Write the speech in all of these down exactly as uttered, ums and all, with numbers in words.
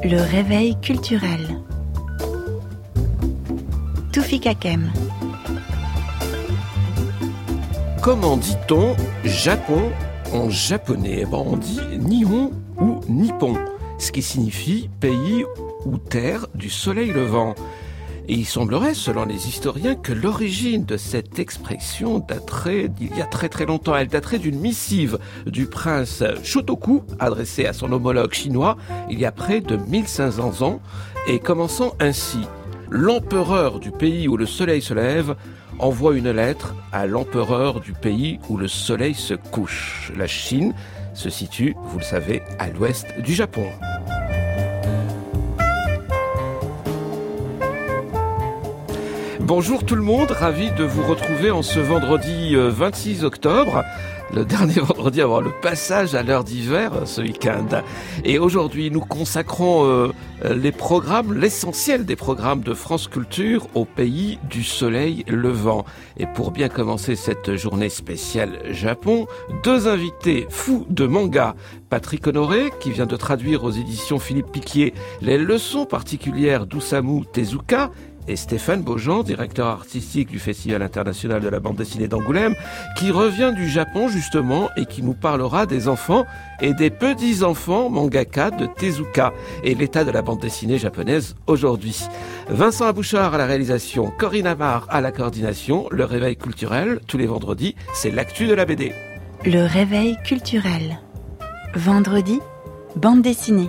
Le réveil culturel. Toufi Kakem. Comment dit-on Japon en japonais? Ben, on dit Nihon ou Nippon, ce qui signifie pays ou terre du soleil levant. Et il semblerait, selon les historiens, que l'origine de cette expression daterait d'il y a très très longtemps. Elle daterait d'une missive du prince Shotoku, adressée à son homologue chinois, il y a près de mille cinq cents ans, et commençant ainsi. L'empereur du pays où le soleil se lève envoie une lettre à l'empereur du pays où le soleil se couche. La Chine se situe, vous le savez, à l'ouest du Japon. Bonjour tout le monde, ravi de vous retrouver en ce vendredi vingt-six octobre, le dernier vendredi avant le passage à l'heure d'hiver ce week-end. Et aujourd'hui, nous consacrons euh, les programmes, l'essentiel des programmes de France Culture au pays du soleil levant. Et pour bien commencer cette journée spéciale Japon, deux invités fous de manga. Patrick Honoré, qui vient de traduire aux éditions Philippe Piquier les leçons particulières d'Osamu Tezuka, et Stéphane Beaujean, directeur artistique du Festival international de la bande dessinée d'Angoulême, qui revient du Japon justement et qui nous parlera des enfants et des petits-enfants mangaka de Tezuka et l'état de la bande dessinée japonaise aujourd'hui. Vincent Abouchard à la réalisation, Corinne Amar à la coordination. Le réveil culturel, tous les vendredis, c'est l'actu de la B D. Le réveil culturel. Vendredi, bande dessinée.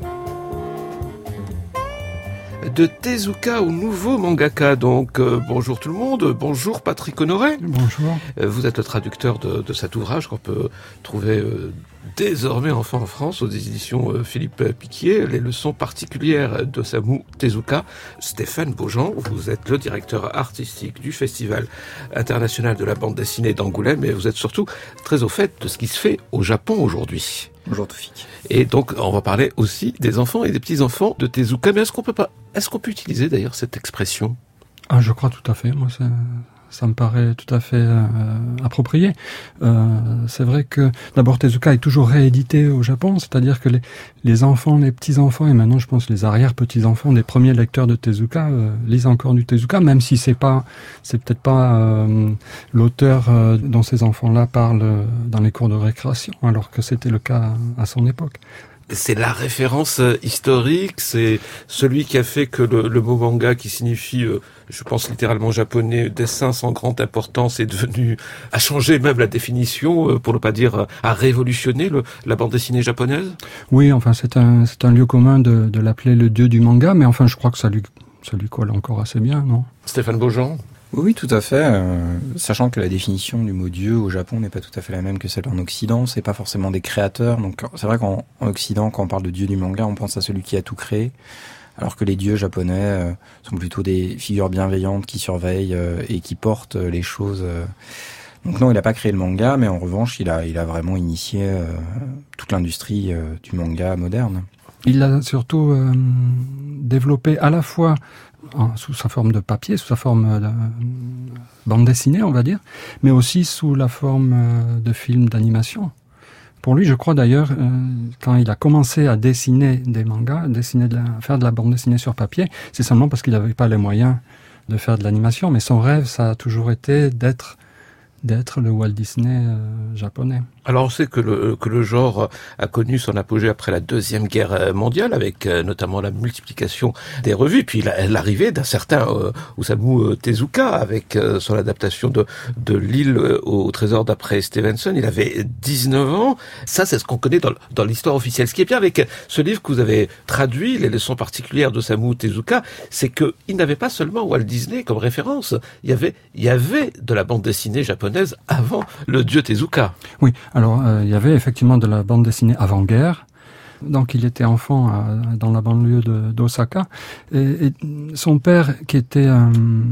De Tezuka au nouveau mangaka, donc euh, bonjour tout le monde, bonjour Patrick Honoré. Bonjour. Euh, vous êtes le traducteur de, de cet ouvrage qu'on peut trouver euh, désormais enfin en France aux éditions euh, Philippe Piquier, les leçons particulières d'Osamu Tezuka. Stéphane Beaujean, vous êtes le directeur artistique du Festival international de la bande dessinée d'Angoulême et vous êtes surtout très au fait de ce qui se fait au Japon aujourd'hui. Bonjour Toufik. Et donc, on va parler aussi des enfants et des petits-enfants de Tezuka. Mais est-ce qu'on peut pas, est-ce qu'on peut utiliser d'ailleurs cette expression? Ah, je crois tout à fait. Moi, ça, ça me paraît tout à fait euh, approprié. Euh, c'est vrai que d'abord Tezuka est toujours réédité au Japon, c'est-à-dire que les, les enfants, les petits-enfants et maintenant je pense les arrière-petits-enfants des premiers lecteurs de Tezuka euh, lisent encore du Tezuka, même si c'est pas, c'est peut-être pas euh, l'auteur euh, dont ces enfants-là parlent euh, dans les cours de récréation, alors que c'était le cas à son époque. C'est la référence historique, c'est celui qui a fait que le, le mot manga, qui signifie, euh, je pense littéralement japonais, dessin sans grande importance, est devenu, a changé même la définition, euh, pour ne pas dire, euh, a révolutionné le, la bande dessinée japonaise. Oui, enfin c'est un c'est un lieu commun de, de l'appeler le dieu du manga, mais enfin je crois que ça lui ça lui colle encore assez bien, non? Stéphane Beaujean. Oui, tout à fait. Euh, sachant que la définition du mot Dieu au Japon n'est pas tout à fait la même que celle en Occident. C'est pas forcément des créateurs. Donc, c'est vrai qu'en en Occident, quand on parle de Dieu du manga, on pense à celui qui a tout créé. Alors que les dieux japonais euh, sont plutôt des figures bienveillantes qui surveillent euh, et qui portent euh, les choses. Euh. Donc non, il n'a pas créé le manga, mais en revanche, il a, il a vraiment initié euh, toute l'industrie euh, du manga moderne. Il a surtout euh, développé à la fois en, sous sa forme de papier, sous sa forme de bande dessinée, on va dire, mais aussi sous la forme euh, de films d'animation. Pour lui, je crois d'ailleurs, euh, quand il a commencé à dessiner des mangas, dessiner de la, faire de la bande dessinée sur papier, c'est seulement parce qu'il n'avait pas les moyens de faire de l'animation, mais son rêve, ça a toujours été d'être d'être le Walt Disney euh, japonais. Alors on sait que le, que le genre a connu son apogée après la Deuxième Guerre mondiale, avec euh, notamment la multiplication des revues, puis la, l'arrivée d'un certain euh, Osamu Tezuka avec euh, son adaptation de, de L'île au trésor d'après Stevenson. Il avait dix-neuf ans. Ça, c'est ce qu'on connaît dans, dans l'histoire officielle. Ce qui est bien avec ce livre que vous avez traduit, les leçons particulières d'Osamu Tezuka, c'est que il n'avait pas seulement Walt Disney comme référence. Il y avait, il y avait de la bande dessinée japonaise avant le dieu Tezuka. Oui. Alors, euh, il y avait effectivement de la bande dessinée avant-guerre. Donc, il était enfant à, dans la banlieue de, d'Osaka. Et, et son père, qui était un,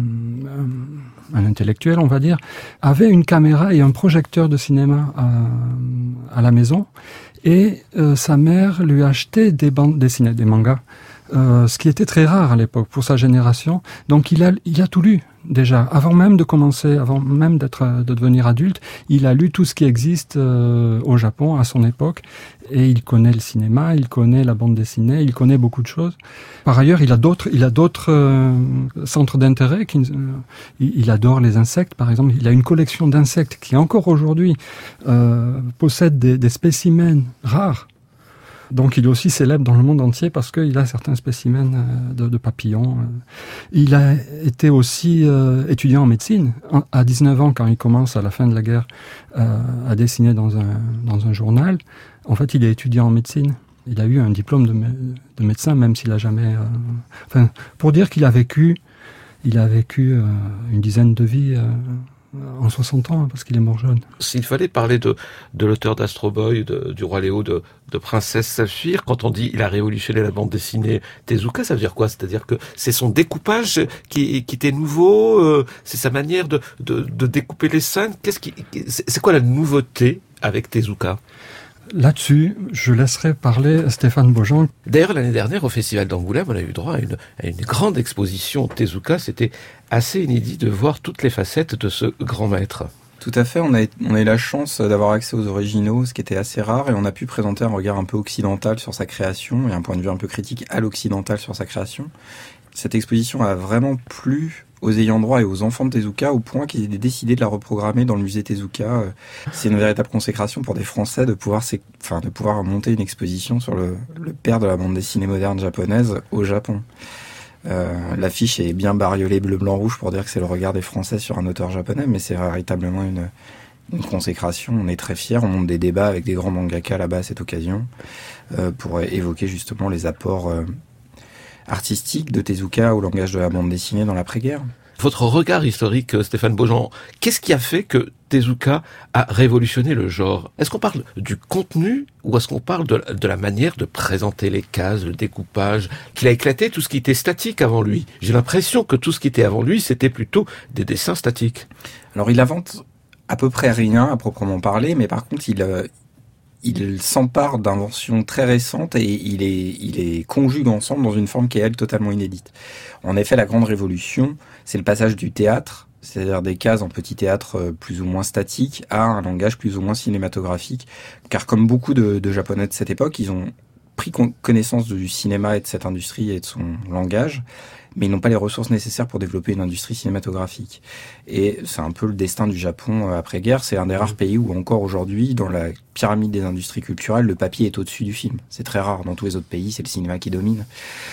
un, un intellectuel, on va dire, avait une caméra et un projecteur de cinéma à, à la maison. Et euh, sa mère lui achetait des bandes dessinées, des mangas, euh, ce qui était très rare à l'époque pour sa génération. Donc il a, il a tout lu déjà, avant même de commencer, avant même d'être, de devenir adulte. Il a lu tout ce qui existe euh, au Japon à son époque, et il connaît le cinéma, il connaît la bande dessinée, il connaît beaucoup de choses. Par ailleurs, il a d'autres, il a d'autres euh, centres d'intérêt. Qui, euh, il, il adore les insectes, par exemple. Il a une collection d'insectes qui encore aujourd'hui euh, possède des, des spécimens rares. Donc il est aussi célèbre dans le monde entier parce qu'il a certains spécimens de, de papillons. Il a été aussi euh, étudiant en médecine. À dix-neuf ans, quand il commence à la fin de la guerre euh, à dessiner dans un, dans un journal, en fait il est étudiant en médecine. Il a eu un diplôme de, de médecin, même s'il a jamais... Euh, enfin, pour dire qu'il a vécu, il a vécu euh, une dizaine de vies... Euh, en soixante ans, parce qu'il est mort jeune. S'il fallait parler de, de l'auteur d'Astro Boy, de, du Roi Léo, de, de Princesse Saphir, quand on dit il a révolutionné la bande dessinée Tezuka, ça veut dire quoi? C'est-à-dire que c'est son découpage qui, qui était nouveau, euh, c'est sa manière de, de, de découper les scènes. Qu'est-ce qui, c'est, c'est quoi la nouveauté avec Tezuka? Là-dessus, je laisserai parler Stéphane Beaujean. D'ailleurs, l'année dernière, au Festival d'Angoulême, on a eu droit à une, à une grande exposition Tezuka. C'était assez inédit de voir toutes les facettes de ce grand maître. Tout à fait, on a, on a eu la chance d'avoir accès aux originaux, ce qui était assez rare, et on a pu présenter un regard un peu occidental sur sa création, et un point de vue un peu critique à l'occidental sur sa création. Cette exposition a vraiment plu aux ayants droit et aux enfants de Tezuka, au point qu'ils aient décidé de la reprogrammer dans le musée Tezuka. C'est une véritable consécration pour des Français de pouvoir, enfin, de pouvoir monter une exposition sur le, le père de la bande dessinée moderne japonaise au Japon. Euh, l'affiche est bien bariolée bleu, blanc, rouge pour dire que c'est le regard des Français sur un auteur japonais, mais c'est véritablement une, une consécration. On est très fiers, on monte des débats avec des grands mangaka là-bas à cette occasion, euh, pour évoquer justement les apports euh, artistiques de Tezuka au langage de la bande dessinée dans l'après-guerre. Votre regard historique, Stéphane Beaujean, qu'est-ce qui a fait que Tezuka a révolutionné le genre? Est-ce qu'on parle du contenu ou est-ce qu'on parle de, de la manière de présenter les cases, le découpage, qu'il a éclaté tout ce qui était statique avant lui? J'ai l'impression que tout ce qui était avant lui, c'était plutôt des dessins statiques. Alors il invente à peu près rien à proprement parler, mais par contre il... Euh, il s'empare d'inventions très récentes et il les, il les conjugue ensemble dans une forme qui est, elle, totalement inédite. En effet, la grande révolution, c'est le passage du théâtre, c'est-à-dire des cases en petit théâtre plus ou moins statiques, à un langage plus ou moins cinématographique. Car comme beaucoup de, de Japonais de cette époque, ils ont pris connaissance du cinéma et de cette industrie et de son langage, mais ils n'ont pas les ressources nécessaires pour développer une industrie cinématographique. Et c'est un peu le destin du Japon après-guerre. C'est un des rares pays où encore aujourd'hui, dans la pyramide des industries culturelles, le papier est au-dessus du film. C'est très rare. Dans tous les autres pays, c'est le cinéma qui domine.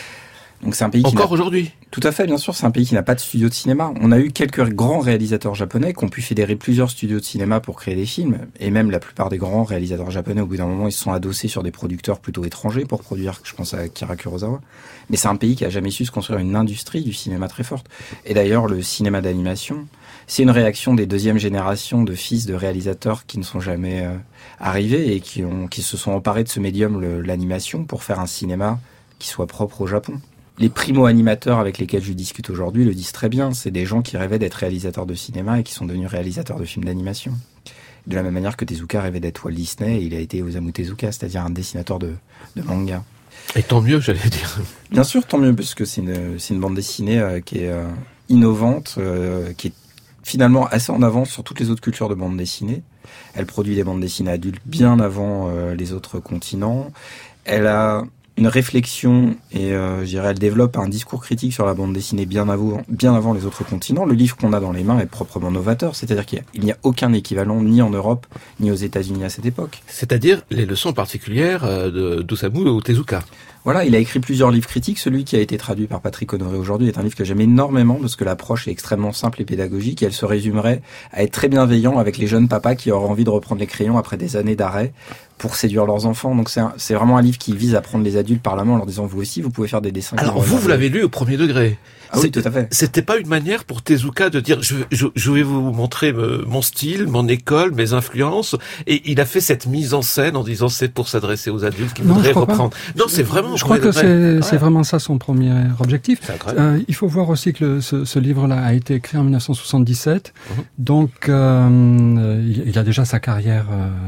Donc c'est un pays qui encore aujourd'hui. Tout à fait, bien sûr, c'est un pays qui n'a pas de studio de cinéma. On a eu quelques grands réalisateurs japonais qui ont pu fédérer plusieurs studios de cinéma pour créer des films. Et même la plupart des grands réalisateurs japonais, au bout d'un moment, ils se sont adossés sur des producteurs plutôt étrangers pour produire, je pense à Akira Kurosawa. Mais c'est un pays qui a jamais su se construire une industrie du cinéma très forte. Et d'ailleurs, le cinéma d'animation, c'est une réaction des deuxième génération de fils de réalisateurs qui ne sont jamais euh, arrivés et qui, ont, qui se sont emparés de ce médium, le, l'animation, pour faire un cinéma qui soit propre au Japon. Les primo-animateurs avec lesquels je discute aujourd'hui le disent très bien. C'est des gens qui rêvaient d'être réalisateurs de cinéma et qui sont devenus réalisateurs de films d'animation. De la même manière que Tezuka rêvait d'être Walt Disney et il a été Osamu Tezuka, c'est-à-dire un dessinateur de, de manga. Et tant mieux, j'allais dire. Bien sûr, tant mieux, parce que c'est une, c'est une bande dessinée euh, qui est euh, innovante, euh, qui est finalement assez en avance sur toutes les autres cultures de bande dessinée. Elle produit des bandes dessinées adultes bien avant euh, les autres continents. Elle a une réflexion et euh, je dirais elle développe un discours critique sur la bande dessinée bien avant, bien avant les autres continents. Le livre qu'on a dans les mains est proprement novateur, c'est-à-dire qu'il n'y a aucun équivalent ni en Europe ni aux États-Unis à cette époque. C'est-à-dire les leçons particulières de d'Osamu Tezuka. Voilà, il a écrit plusieurs livres critiques. Celui qui a été traduit par Patrick Honoré aujourd'hui est un livre que j'aime énormément parce que l'approche est extrêmement simple et pédagogique et elle se résumerait à être très bienveillant avec les jeunes papas qui auraient envie de reprendre les crayons après des années d'arrêt pour séduire leurs enfants. Donc c'est, un, c'est vraiment un livre qui vise à prendre les adultes par la main en leur disant vous aussi vous pouvez faire des dessins. Alors vous, vous l'avez lu au premier degré. Ah oui, tout à fait. C'était pas une manière pour Tezuka de dire je, je, je vais vous montrer me, mon style, mon école, mes influences, et il a fait cette mise en scène en disant c'est pour s'adresser aux adultes qui voudraient reprendre. Pas. Non, c'est vraiment. Je crois que c'est, ouais. c'est vraiment ça son premier objectif. Euh, il faut voir aussi que le, ce, ce livre-là a été écrit en dix-neuf cent soixante-dix-sept, mmh. donc euh, il, il a déjà sa carrière euh,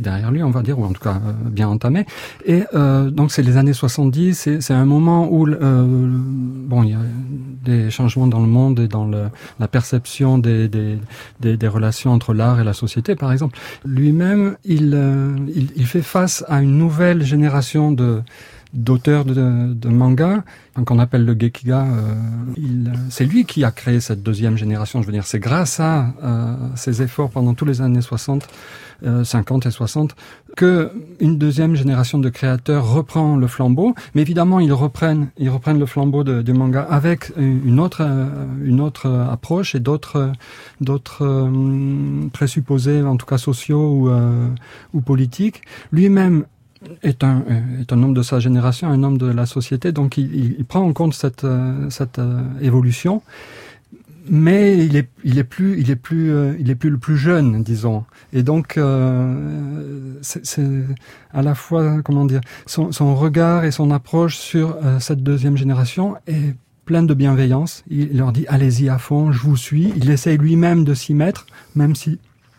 derrière lui, on va dire, ou en tout cas euh, bien entamé. Et euh, donc c'est les années soixante-dix, c'est, c'est un moment où euh, bon, il y a des changements dans le monde et dans le, la perception des, des, des, des relations entre l'art et la société, par exemple. Lui-même, il, euh, il, il fait face à une nouvelle génération de d'auteurs de, de manga, qu'on appelle le Gekiga. Euh, il, c'est lui qui a créé cette deuxième génération. Je veux dire, c'est grâce à euh, ses efforts pendant tous les années soixante, euh, cinquante et soixante, que une deuxième génération de créateurs reprend le flambeau. Mais évidemment, ils reprennent, ils reprennent le flambeau de, du manga avec une autre, euh, une autre approche et d'autres, d'autres euh, présupposés, en tout cas sociaux ou, euh, ou politiques. Lui-même est un est un homme de sa génération, un homme de la société, donc il, il prend en compte cette euh, cette euh, évolution, mais il est il est plus il est plus euh, il est plus le plus jeune, disons, et donc euh, c'est, c'est à la fois, comment dire, son son regard et son approche sur euh, cette deuxième génération est plein de bienveillance. Il leur dit allez-y à fond, je vous suis. Il essaye lui-même de s'y mettre, même si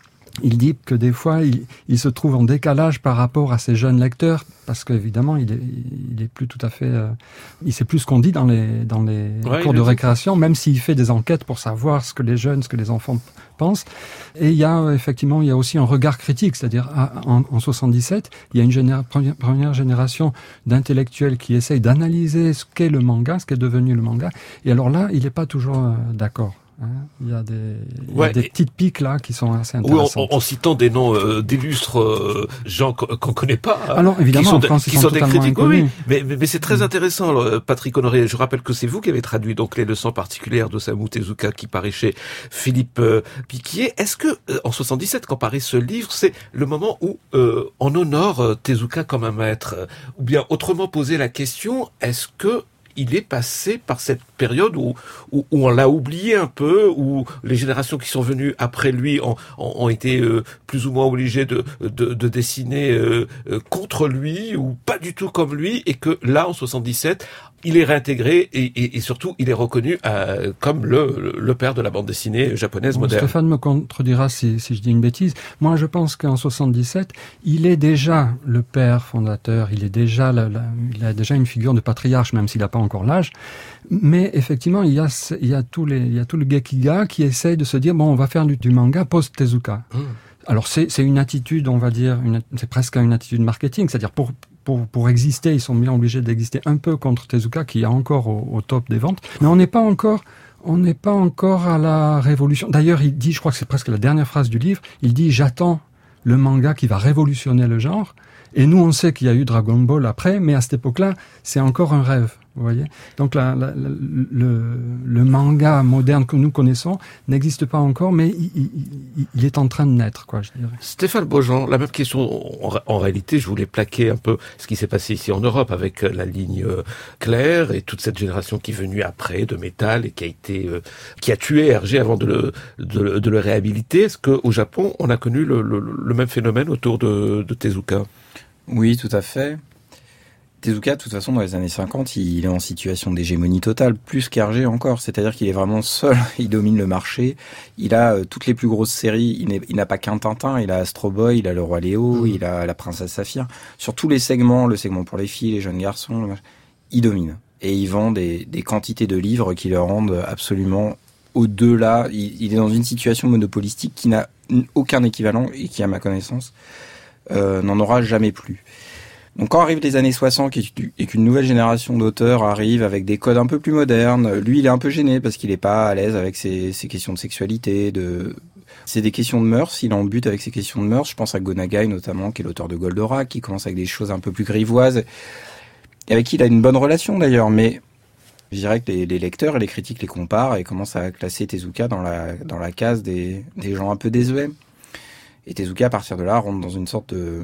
il dit que des fois, il, il se trouve en décalage par rapport à ses jeunes lecteurs, parce qu'évidemment, il est, il est plus tout à fait, euh, il sait plus ce qu'on dit dans les, dans les ouais, cours de récréation, même s'il fait des enquêtes pour savoir ce que les jeunes, ce que les enfants pensent. Et il y a, effectivement, il y a aussi un regard critique, c'est-à-dire, en, en soixante-dix-sept, il y a une généra- première, première génération d'intellectuels qui essayent d'analyser ce qu'est le manga, ce qu'est devenu le manga. Et alors là, il n'est pas toujours euh, d'accord. Hein, il y a des, il ouais, y a des petites piques là qui sont assez intéressantes. Oui, en, en, en citant des noms euh, d'illustres euh, gens qu'on, qu'on connaît pas. Alors évidemment, qui sont, en France, qui ils sont, sont des critiques. Oui, mais, mais, mais c'est très mmh. intéressant, Patrick Honoré. Je rappelle que c'est vous qui avez traduit donc les leçons particulières d'Osamu Tezuka qui paraît chez Philippe euh, Piquier. Est-ce que euh, en soixante-dix-sept, quand paraît ce livre, c'est le moment où euh, on honore euh, Tezuka comme un maître, euh, ou bien autrement poser la question, est-ce que il est passé par cette période où, où, où on l'a oublié un peu, où les générations qui sont venues après lui ont, ont, ont été euh, plus ou moins obligées de, de, de dessiner euh, euh, contre lui ou pas du tout comme lui, et que là, en soixante-dix-sept, il est réintégré et, et, et surtout, il est reconnu euh, comme le, le père de la bande dessinée japonaise bon, moderne. Stéphane me contredira si, si je dis une bêtise. Moi, je pense qu'en soixante-dix-sept, il est déjà le père fondateur, il est déjà la, la, il a déjà une figure de patriarche, même s'il n'a pas encore l'âge. Mais effectivement, il y a, il y a tous les, il y a tout le Gekiga qui essaye de se dire bon, on va faire du, du manga post-Tezuka. Mmh. Alors c'est, c'est une attitude, on va dire, une, c'est presque une attitude marketing, c'est-à-dire pour Pour, pour exister, ils sont bien obligés d'exister un peu contre Tezuka, qui est encore au, au top des ventes. Mais on n'est pas encore, on n'est pas encore à la révolution. D'ailleurs, il dit, je crois que c'est presque la dernière phrase du livre, il dit, j'attends le manga qui va révolutionner le genre. Et nous, on sait qu'il y a eu Dragon Ball après, mais à cette époque-là, c'est encore un rêve. Vous voyez, donc la, la, la, le, le manga moderne que nous connaissons n'existe pas encore, mais il, il, il est en train de naître, quoi, je dirais. Stéphane Beaujean, la même question. En, en réalité, je voulais plaquer un peu ce qui s'est passé ici en Europe avec la ligne euh, Claire et toute cette génération qui est venue après de métal et qui a été, euh, qui a tué Hergé avant de le, de, de le réhabiliter. Est-ce qu'au Japon, on a connu le, le, le même phénomène autour de, de Tezuka? Oui, tout à fait. Tezuka, de toute façon, dans les années cinquante, il est en situation d'hégémonie totale, plus qu'Hergé encore. C'est-à-dire qu'il est vraiment seul, il domine le marché. Il a euh, toutes les plus grosses séries. Il, il n'a pas qu'un Tintin, il a Astro Boy, il a Le Roi Léo, mmh. il a La Princesse Saphir. Sur tous les segments, le segment pour les filles, les jeunes garçons, il domine. Et il vend des, des quantités de livres qui le rendent absolument au-delà. Il, il est dans une situation monopolistique qui n'a aucun équivalent et qui, à ma connaissance, euh, n'en aura jamais plus. Donc quand arrivent les années soixante et qu'une nouvelle génération d'auteurs arrive avec des codes un peu plus modernes, lui il est un peu gêné parce qu'il est pas à l'aise avec ses, ses questions de sexualité, de... c'est des questions de mœurs, il en bute avec ces questions de mœurs. Je pense à Go Nagai notamment, qui est l'auteur de Goldorak, qui commence avec des choses un peu plus grivoises, et avec qui il a une bonne relation d'ailleurs, mais je dirais que les, les lecteurs et les critiques les comparent et commencent à classer Tezuka dans la, dans la case des, des gens un peu désuets. Et Tezuka, à partir de là, rentre dans une sorte de...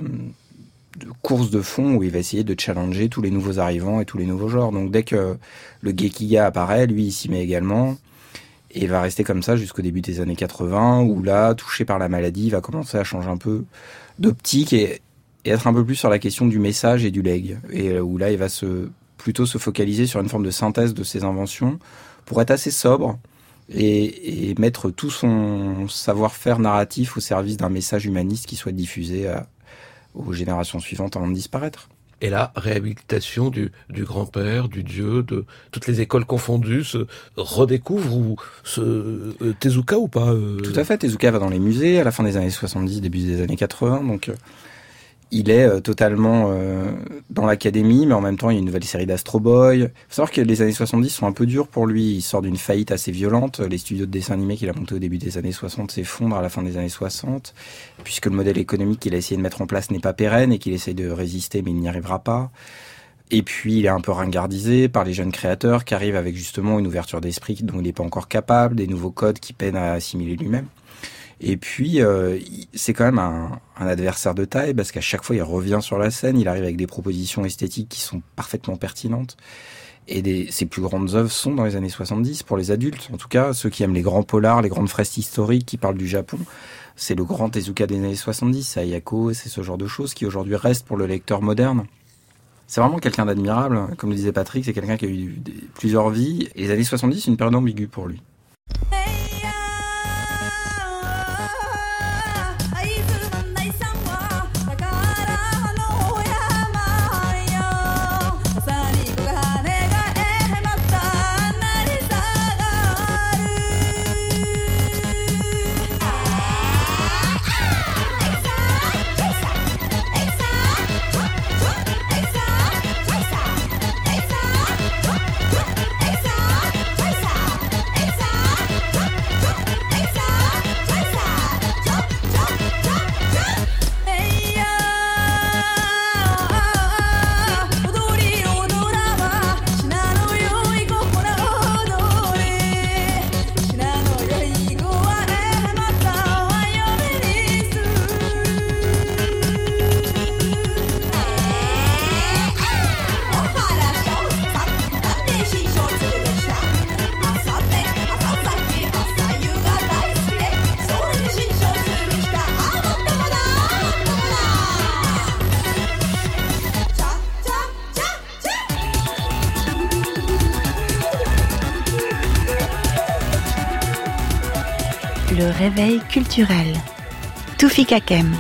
de course de fond où il va essayer de challenger tous les nouveaux arrivants et tous les nouveaux genres. Donc dès que le Gekiga apparaît, lui il s'y met également et il va rester comme ça jusqu'au début des années quatre-vingts où là, touché par la maladie, il va commencer à changer un peu d'optique et, et être un peu plus sur la question du message et du leg. Et où là il va se, plutôt se focaliser sur une forme de synthèse de ses inventions pour être assez sobre et, et mettre tout son savoir-faire narratif au service d'un message humaniste qui soit diffusé à aux générations suivantes avant de disparaître. Et la réhabilitation du, du grand-père, du dieu, de toutes les écoles confondues se redécouvre ou se euh, Tezuka ou pas euh... Tout à fait, Tezuka va dans les musées à la fin des années soixante-dix, début des années quatre-vingts, donc euh, il est euh, totalement euh, dans l'académie, mais en même temps il y a une nouvelle série d'Astro Boy. Il faut savoir que les années soixante-dix sont un peu dures pour lui, il sort d'une faillite assez violente, les studios de dessin animé qu'il a montés au début des années soixante s'effondrent à la fin des années soixante, puisque le modèle économique qu'il a essayé de mettre en place n'est pas pérenne et qu'il essaye de résister mais il n'y arrivera pas. Et puis il est un peu ringardisé par les jeunes créateurs qui arrivent avec justement une ouverture d'esprit dont il n'est pas encore capable, des nouveaux codes qu'il peine à assimiler lui-même. Et puis, euh, c'est quand même un, un adversaire de taille parce qu'à chaque fois, il revient sur la scène, il arrive avec des propositions esthétiques qui sont parfaitement pertinentes. Et des, ses plus grandes œuvres sont dans les années soixante-dix, pour les adultes. En tout cas, ceux qui aiment les grands polars, les grandes fresques historiques qui parlent du Japon, c'est le grand Tezuka des années soixante-dix, c'est Ayako, c'est ce genre de choses qui aujourd'hui restent pour le lecteur moderne. C'est vraiment quelqu'un d'admirable. Comme le disait Patrick, c'est quelqu'un qui a eu des, plusieurs vies. Et les années soixante-dix, c'est une période ambiguë pour lui. Le réveil culturel. Tufika Kem.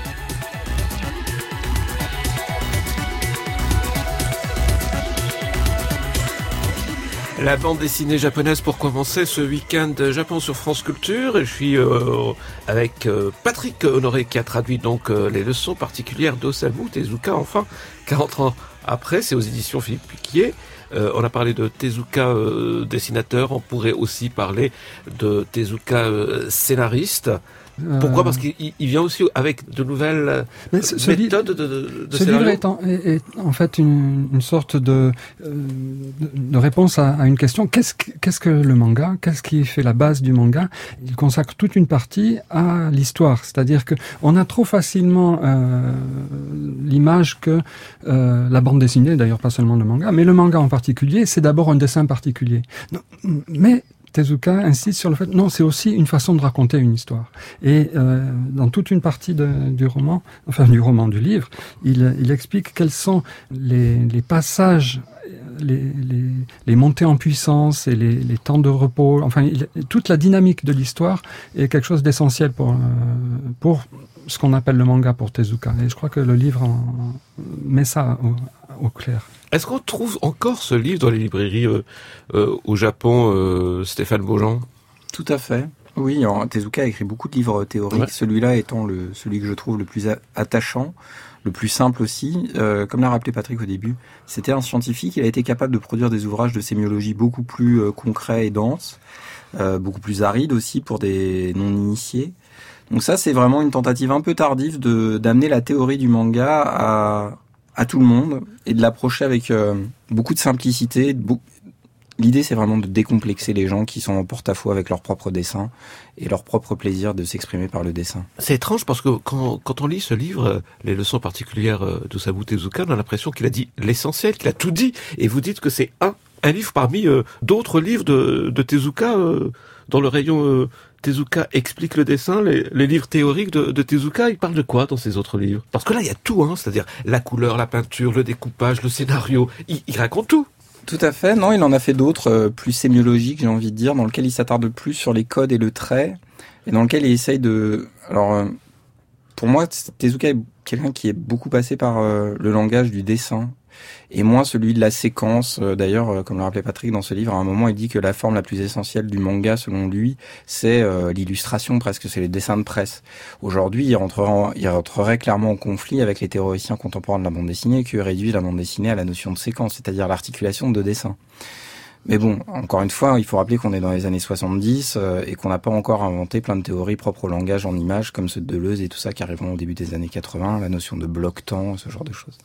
La bande dessinée japonaise pour commencer ce week-end Japon sur France Culture. Et je suis euh, avec euh, Patrick Honoré qui a traduit donc euh, les leçons particulières d'Osamu Tezuka, enfin, quarante ans après, c'est aux éditions Philippe Piquier. Euh, on a parlé de Tezuka euh, dessinateur, on pourrait aussi parler de Tezuka euh, scénariste. Pourquoi ? Parce qu'il il vient aussi avec de nouvelles Mais ce, ce méthodes li- de, de, de ce scénario. livre est en, est, est en fait une, une sorte de, euh, de réponse à, à une question. Qu'est-ce que, qu'est-ce que le manga ? Qu'est-ce qui fait la base du manga ? Il consacre toute une partie à l'histoire. C'est-à-dire que on a trop facilement euh, l'image que euh, la bande dessinée, d'ailleurs pas seulement le manga, mais le manga en particulier, c'est d'abord un dessin particulier. Non, mais Tezuka insiste sur le fait, non, c'est aussi une façon de raconter une histoire. Et euh, dans toute une partie de, du roman, enfin du roman, du livre, il, il explique quels sont les, les passages, les, les, les montées en puissance et les, les temps de repos. Enfin, il, toute la dynamique de l'histoire est quelque chose d'essentiel pour, euh, pour ce qu'on appelle le manga pour Tezuka. Et je crois que le livre en, met ça au, au clair. Est-ce qu'on trouve encore ce livre dans les librairies euh, euh, au Japon, euh, Stéphane Beaujean ? Tout à fait. Oui, en, Tezuka a écrit beaucoup de livres théoriques, ouais. Celui-là étant le, celui que je trouve le plus a- attachant, le plus simple aussi. Euh, comme l'a rappelé Patrick au début, c'était un scientifique, il a été capable de produire des ouvrages de sémiologie beaucoup plus euh, concrets et denses, euh, beaucoup plus arides aussi pour des non-initiés. Donc ça, c'est vraiment une tentative un peu tardive de, d'amener la théorie du manga à... à tout le monde et de l'approcher avec euh, beaucoup de simplicité. De beau... L'idée, c'est vraiment de décomplexer les gens qui sont en porte-à-faux avec leur propre dessin et leur propre plaisir de s'exprimer par le dessin. C'est étrange parce que quand, quand on lit ce livre, les leçons particulières d'Osamu Tezuka, on a l'impression qu'il a dit l'essentiel, qu'il a tout dit. Et vous dites que c'est un, un livre parmi euh, d'autres livres de, de Tezuka euh, dans le rayon... Euh, Tezuka explique le dessin, les, les livres théoriques de, de Tezuka, il parle de quoi dans ces autres livres ? Parce que là, il y a tout, hein, c'est-à-dire la couleur, la peinture, le découpage, le scénario, il, il raconte tout. Tout à fait, non, il en a fait d'autres, euh, plus sémiologiques, j'ai envie de dire, dans lesquels il s'attarde plus sur les codes et le trait, et dans lequel il essaye de... Alors, euh, pour moi, Tezuka est quelqu'un qui est beaucoup passé par euh, le langage du dessin et moins celui de la séquence. Euh, d'ailleurs, euh, comme le rappelait Patrick dans ce livre, à un moment, il dit que la forme la plus essentielle du manga, selon lui, c'est euh, l'illustration presque, c'est les dessins de presse. Aujourd'hui, il rentrerait, en, il rentrerait clairement en conflit avec les théoriciens contemporains de la bande dessinée qui réduisent la bande dessinée à la notion de séquence, c'est-à-dire l'articulation de dessin. Mais bon, encore une fois, il faut rappeler qu'on est dans les années soixante-dix euh, et qu'on n'a pas encore inventé plein de théories propres au langage en images, comme ceux de Deleuze et tout ça qui arriveront au début des années quatre-vingts, la notion de bloc-temps, ce genre de choses.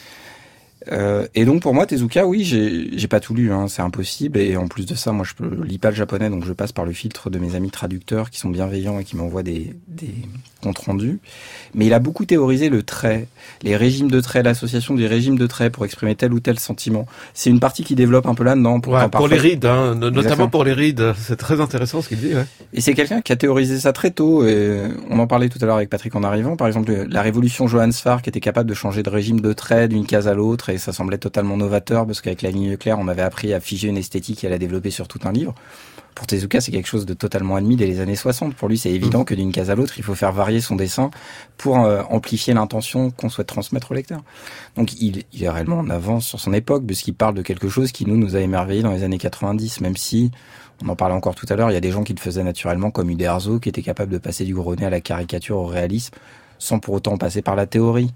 Euh, et donc pour moi Tezuka, oui, j'ai j'ai pas tout lu, hein, c'est impossible. Et en plus de ça, moi je peux, lis pas le japonais, donc je passe par le filtre de mes amis traducteurs qui sont bienveillants et qui m'envoient des des comptes rendus. Mais il a beaucoup théorisé le trait, les régimes de traits, l'association des régimes de traits pour exprimer tel ou tel sentiment. C'est une partie qui développe un peu là-dedans. Pour, ouais, pour parfois... les rides, hein, notamment Exactement. Pour les rides, c'est très intéressant ce qu'il dit. Ouais. Et c'est quelqu'un qui a théorisé ça très tôt. Et on en parlait tout à l'heure avec Patrick en arrivant. Par exemple, la révolution Johannes Farr qui était capable de changer de régime de traits d'une case à l'autre. Et ça semblait totalement novateur parce qu'avec la ligne claire, on avait appris à figer une esthétique et à la développer sur tout un livre. Pour Tezuka, c'est quelque chose de totalement admis dès les années soixante. Pour lui, c'est évident mmh. que d'une case à l'autre, il faut faire varier son dessin pour euh, amplifier l'intention qu'on souhaite transmettre au lecteur. Donc, il, il est réellement en avance sur son époque puisqu'il parle de quelque chose qui, nous, nous a émerveillés dans les années quatre-vingt-dix, même si, on en parlait encore tout à l'heure, il y a des gens qui le faisaient naturellement comme Uderzo, qui était capable de passer du gros nez à la caricature au réalisme, sans pour autant passer par la théorie.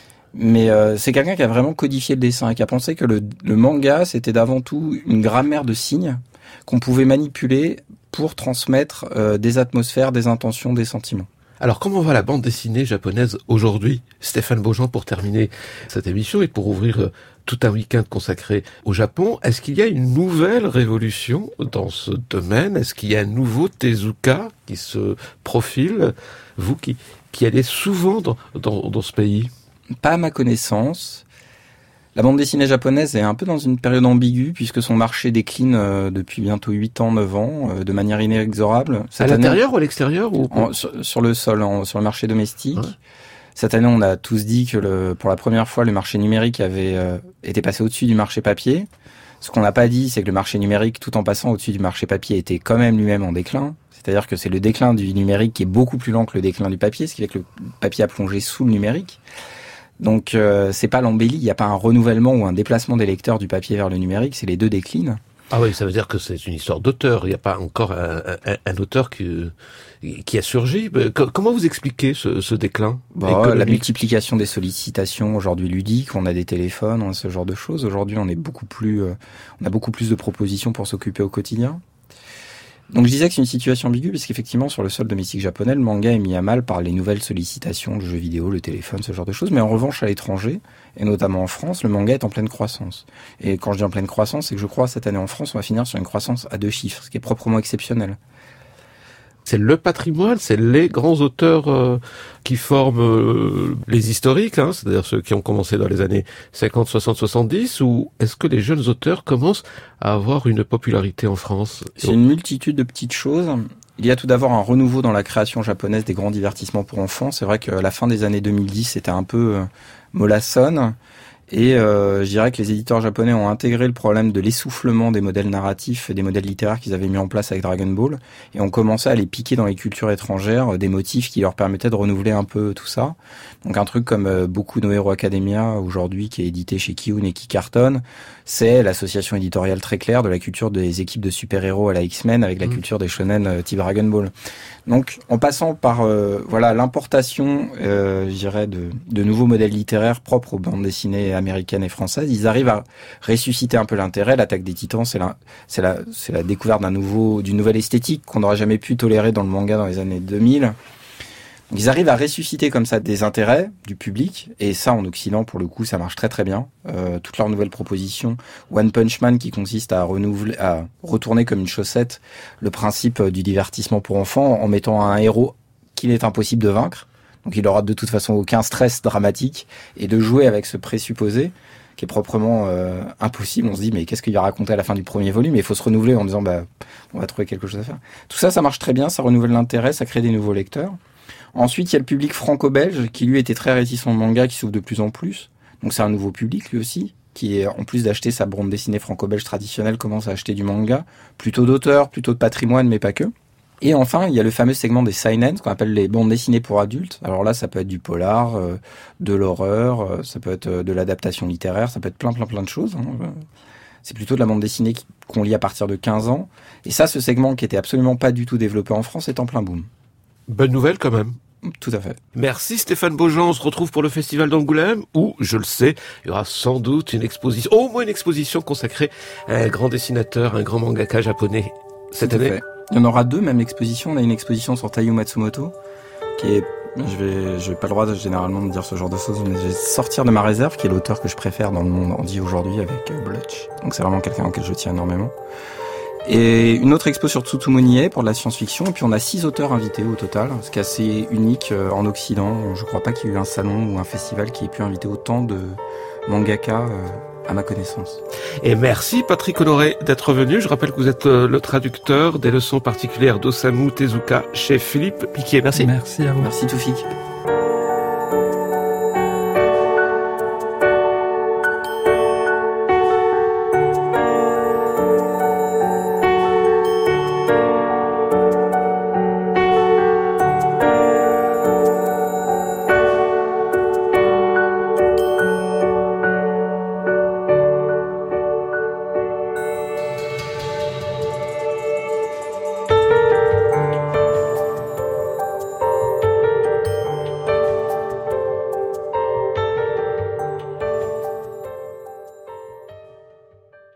Mais euh, c'est quelqu'un qui a vraiment codifié le dessin et qui a pensé que le, le manga, c'était d'avant tout une grammaire de signes qu'on pouvait manipuler pour transmettre euh, des atmosphères, des intentions, des sentiments. Alors, comment va la bande dessinée japonaise aujourd'hui, Stéphane Beaujean, pour terminer cette émission et pour ouvrir euh, tout un week-end consacré au Japon? Est-ce qu'il y a une nouvelle révolution dans ce domaine? Est-ce qu'il y a un nouveau Tezuka qui se profile? Vous qui, qui allez souvent dans, dans, dans ce pays? Pas à ma connaissance. La bande dessinée japonaise est un peu dans une période ambiguë puisque son marché décline euh, depuis bientôt huit ans, neuf ans, euh, de manière inexorable. Cette à année, l'intérieur ou à l'extérieur ou en, sur, sur le sol, en, sur le marché domestique. Ouais. Cette année, on a tous dit que le, pour la première fois, le marché numérique avait euh, été passé au-dessus du marché papier. Ce qu'on n'a pas dit, c'est que le marché numérique, tout en passant au-dessus du marché papier, était quand même lui-même en déclin. C'est-à-dire que c'est le déclin du numérique qui est beaucoup plus lent que le déclin du papier, ce qui fait que le papier a plongé sous le numérique. Donc euh, c'est pas l'embellie, il n'y a pas un renouvellement ou un déplacement des lecteurs du papier vers le numérique, c'est les deux déclinent. Ah oui, ça veut dire que c'est une histoire d'auteur, il n'y a pas encore un, un, un auteur qui, qui a surgi. Comment vous expliquez ce, ce déclin bon, la multiplication des sollicitations aujourd'hui ludiques, on a des téléphones, on a ce genre de choses. Aujourd'hui on est beaucoup plus, euh, on a beaucoup plus de propositions pour s'occuper au quotidien. Donc je disais que c'est une situation ambiguë parce qu'effectivement sur le sol domestique japonais, le manga est mis à mal par les nouvelles sollicitations, le jeu vidéo, le téléphone, ce genre de choses. Mais en revanche à l'étranger, et notamment en France, le manga est en pleine croissance. Et quand je dis en pleine croissance, c'est que je crois cette année en France, on va finir sur une croissance à deux chiffres, ce qui est proprement exceptionnel. C'est le patrimoine, c'est les grands auteurs euh, qui forment euh, les historiques, hein, c'est-à-dire ceux qui ont commencé dans les années cinquante, soixante, soixante-dix, ou est-ce que les jeunes auteurs commencent à avoir une popularité en France? C'est une multitude de petites choses. Il y a tout d'abord un renouveau dans la création japonaise des grands divertissements pour enfants. C'est vrai qu'à la fin des années deux mille dix, c'était un peu euh, mollassonne. Et euh, je dirais que les éditeurs japonais ont intégré le problème de l'essoufflement des modèles narratifs et des modèles littéraires qu'ils avaient mis en place avec Dragon Ball et ont commencé à les piquer dans les cultures étrangères, des motifs qui leur permettaient de renouveler un peu tout ça. Donc un truc comme euh, Boku no Hero Academia aujourd'hui qui est édité chez Kiun et qui cartonne, c'est l'association éditoriale très claire de la culture des équipes de super-héros à la X-Men avec la mmh. culture des shonen euh, type Dragon Ball. Donc, en passant par euh, voilà l'importation, euh, je dirais, de, de nouveaux modèles littéraires propres aux bandes dessinées américaines et françaises, ils arrivent à ressusciter un peu l'intérêt. L'Attaque des Titans, c'est la, c'est la, c'est la découverte d'un nouveau, d'une nouvelle esthétique qu'on n'aurait jamais pu tolérer dans le manga dans les années deux mille. Donc, ils arrivent à ressusciter comme ça des intérêts du public, et ça en Occident pour le coup ça marche très très bien. Euh, toutes leurs nouvelles propositions, One Punch Man qui consiste à renouveler, à retourner comme une chaussette le principe du divertissement pour enfants en mettant un héros qu'il est impossible de vaincre, donc il aura de toute façon aucun stress dramatique, et de jouer avec ce présupposé qui est proprement euh, impossible. On se dit mais qu'est-ce qu'il va raconter à la fin du premier volume, et il faut se renouveler en disant bah on va trouver quelque chose à faire. Tout ça ça marche très bien, ça renouvelle l'intérêt, ça crée des nouveaux lecteurs. Ensuite, il y a le public franco-belge qui, lui, était très réticent au manga, qui s'ouvre de plus en plus. Donc, c'est un nouveau public, lui aussi, qui, en plus d'acheter sa bande dessinée franco-belge traditionnelle, commence à acheter du manga. Plutôt d'auteurs, plutôt de patrimoine, mais pas que. Et enfin, il y a le fameux segment des seinen, ce qu'on appelle les bandes dessinées pour adultes. Alors là, ça peut être du polar, euh, de l'horreur, euh, ça peut être euh, de l'adaptation littéraire, ça peut être plein plein plein de choses. Hein. C'est plutôt de la bande dessinée qui, qu'on lit à partir de quinze ans. Et ça, ce segment qui était absolument pas du tout développé en France est en plein boom. Bonne nouvelle quand même. Tout à fait. Merci Stéphane Beaujean, on se retrouve pour le Festival d'Angoulême où, je le sais, il y aura sans doute une exposition, au moins une exposition consacrée à un grand dessinateur, un grand mangaka japonais cette année. Fait. Il y en aura deux, même l'exposition. On a une exposition sur Taiyo Matsumoto, qui est, je vais, j'ai pas le droit de, généralement de dire ce genre de choses, mais je vais sortir de ma réserve, qui est l'auteur que je préfère dans le monde entier aujourd'hui avec euh, Blutch. Donc c'est vraiment quelqu'un auquel je tiens énormément. Et une autre expo sur Tsutomu-nie pour de la science-fiction. Et puis on a six auteurs invités au total, ce qui est assez unique euh, en Occident. Je crois pas qu'il y ait eu un salon ou un festival qui ait pu inviter autant de mangaka euh, à ma connaissance. Et merci Patrick Honoré d'être venu. Je rappelle que vous êtes le traducteur des leçons particulières d'Osamu Tezuka chez Philippe Piquier. Merci. Merci à vous. Merci Toufik.